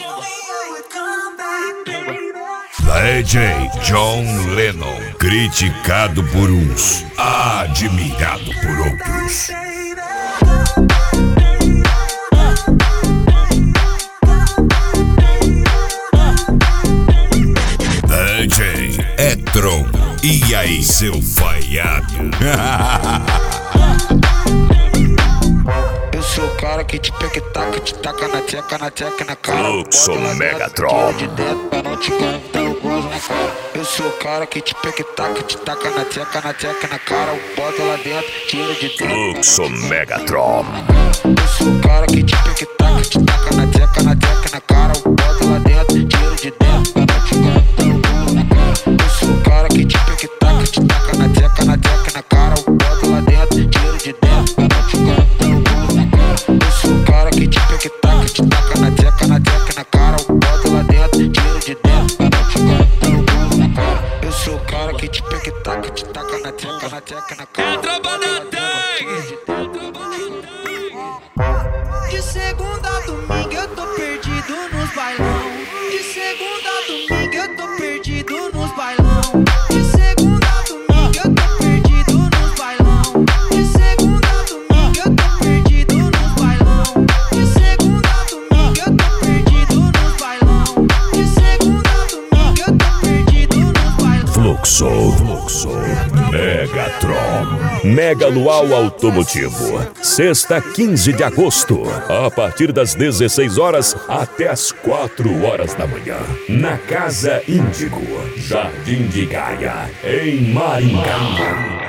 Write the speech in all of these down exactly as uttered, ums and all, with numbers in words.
D J John Lennon, criticado por uns, admirado por outros. D J E-Tron, e aí seu falhado? Eu sou o cara que te pega e taca, te taca na tcheca, na tcheca, na cara. Fluxo Megatron. De dentro pra não te cantar o gozo na cara. Eu sou o cara que te pega e taca, te taca na tcheca, na tcheca, na cara. Bota lá dentro, tira de dentro. Fluxo Megatron. Eu sou o cara que te pega e taca, te taca na tcheca, na tcheca, na cara. Bota lá dentro, tira de dentro pra não te cantar o gozo na cara. Eu sou o cara que te pega e taca, te taca na tcheca, na tcheca, na cara. Bota lá dentro, tira de dentro pra não te cantar o gozo na cara. Eu sou o cara que te pega e taca, te taca na tcheca, na tcheca, na cara. Bota lá dentro, tira de dentro pra não te cantar o gozo na cara. Eu sou o cara que te pega e taca, te taca na tcheca, na tcheca, na cara. É a tropa da Tang. De segunda a domingo eu tô perdido nos bailão. De segunda a domingo eu tô perdido nos bailão. De segunda a domingo eu tô perdido nos bailão. De segunda a domingo eu tô perdido nos bailão. De segunda a domingo eu tô perdido nos bailão. De segunda a domingo eu tô perdido nos bailão. Fluxo, Fluxo Megatron. Mega Luau Automotivo, sexta, quinze de agosto, a partir das dezesseis horas até as quatro horas da manhã, na Casa Índigo, Jardim de Gaia, em Maringá.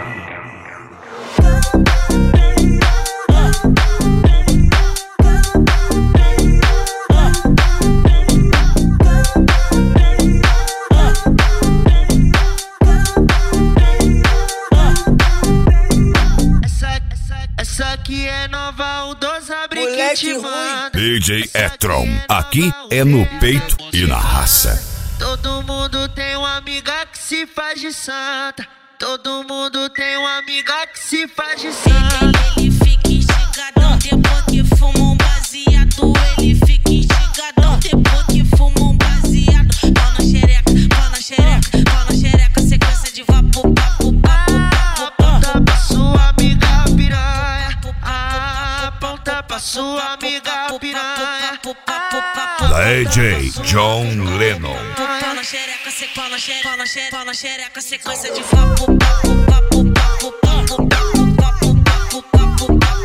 Essa aqui é nova, o dois abre que te manda. D J E-Tron, aqui é no peito e na raça. Todo mundo tem uma amiga que se faz de santa. Todo mundo tem uma amiga que se faz de santa. Ele fica instigadão depois que fuma um baseado. Ele fica instigadão depois que fuma um baseado. Pau na xereca, pau na xereca, pau na xereca, sequência de vapo, papo, papo, papo. Aponta pra sua amiga piranha. Aponta pra sua amiga piranha. D J John Lennon. Pau na xereca, se pau na xereca, pau na xereca, pau na xereca, sequência de vapo, papo, papo, papo, papo, papo, papo, papo, papo, papo.